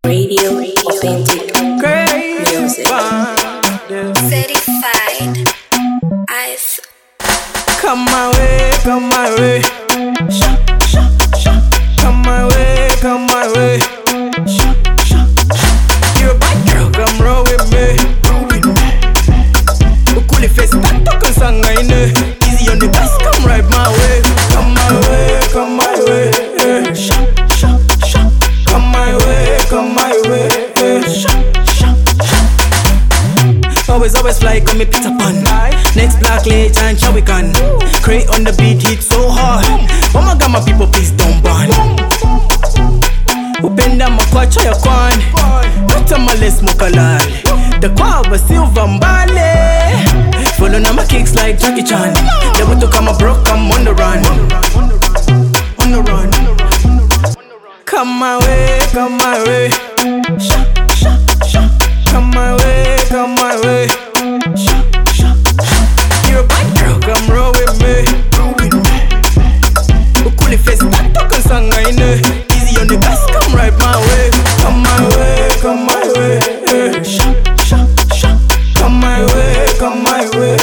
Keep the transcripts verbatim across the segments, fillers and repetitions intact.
Radio, authentic music. Certified Ice. Come my way, come my way. Come my way, come my way. You're a bad girl, come roll with me. Ukuli face, start talking song, I know. Easy on the gas, come right my way. Come my way, come my way. Come my way, come my way. Always, always fly, come me Peter Pan. Next black late and Chawikan. Crate on the beat, hit so hard. Oh my god, my people, please don't ban. Upenda makwacha ya kwani Wata male smoke alali The kwa wa silver mbale Follow na my kicks like Jackie Chan. Never to come a broke, I'm on the run. On the run. Come my way, come my way. Come my way, come my way. You're a bad girl, come roll with me. Ukuli face, start talking song, I know. Easy on the gas, come right my way. Come my way, come my way. Come my way, come my way.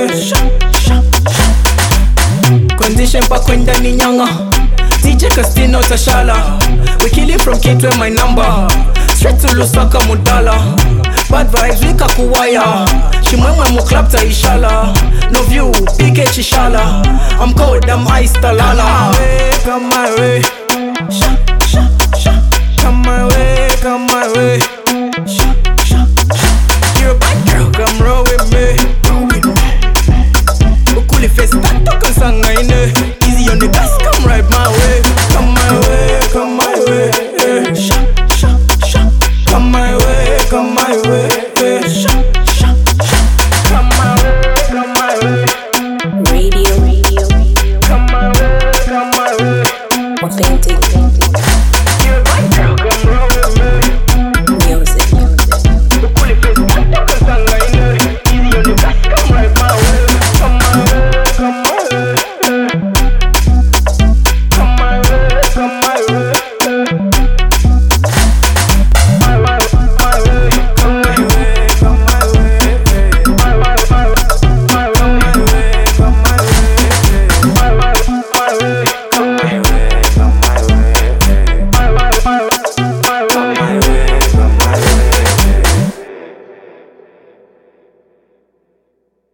Condition pa kwenda ni nyanga. D J Castino Tashala. We kill it from K to my number. Straight to Lusaka Mudala. Bad vibes wika kuwaya. Shimwemwe mu club ta ishala. No view, P K Chishala. I'm cold, I'm ice talala. Come my way, come my way, come my way. You're a bad girl, come roll with me. Ukuli face, start talking song, I know. Easy on the gas, come right my way. Come my way, come my way. Come my way, come my way. Come my way, come my way. Radio, Come my way, come my way. authentic.